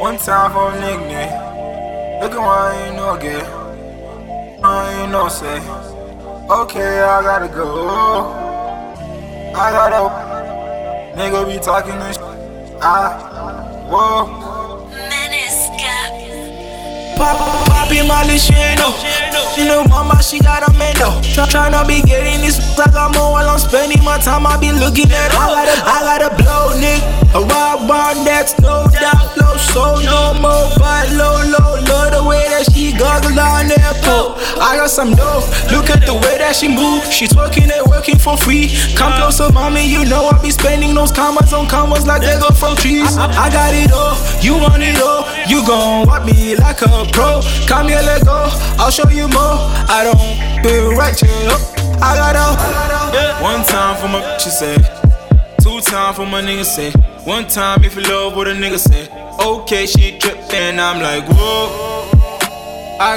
One time for a nigga, look at why I ain't no gay. I ain't no say. Okay, I gotta go. I gotta. Nigga be talking this shit. Whoa. Poppy Molly, she ain't know. She know mama, she got a man though. Tryna be getting this, I got more while I'm spending my time. I be looking at I gotta blow, nigga. A wild bond next, no doubt, low, so no more. But low, love the way that she goggle on that pole. I got some dough, look at the way that she move. She twerking and working for free. Come closer, mommy, you know I be spending those commas on commas like they go from trees. I got it all, you want it all. You gon' want me like a pro. Come here, let go, I'll show you more. I don't feel right, chill up. I got out. One time for my bitch, say. Two time for my nigga, say. One time if you love what a nigga say. Okay, she trippin', I'm like, whoa. I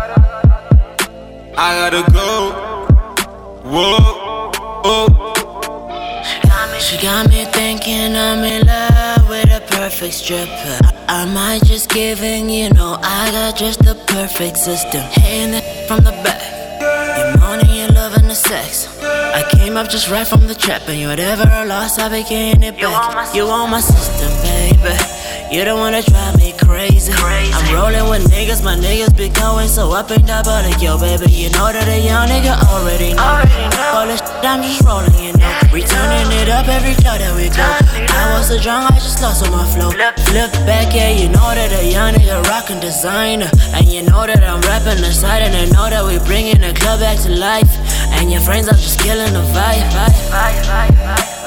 gotta go. Whoa, oh. She got me thinking I'm in love with a perfect stripper. I might just give in, you know, I got just the perfect system. Hitting it from the back, you're moaning, you're loving the sex. I came up just right from the trap, and whatever I lost, I be getting it back. You on my system, baby. You don't wanna drive me crazy. I'm rolling with niggas, my niggas be going so up and down, but like, yo, baby, you know that a young nigga already know. All this shit, I'm just rolling, you know. We turning it up every club that we go. I was so drunk, I just lost on my flow. Flip back, yeah, you know that a young nigga rockin' designer. And you know that I'm rapping the side, and I know that we bringing the club back to life. And your friends are just killing the vibe.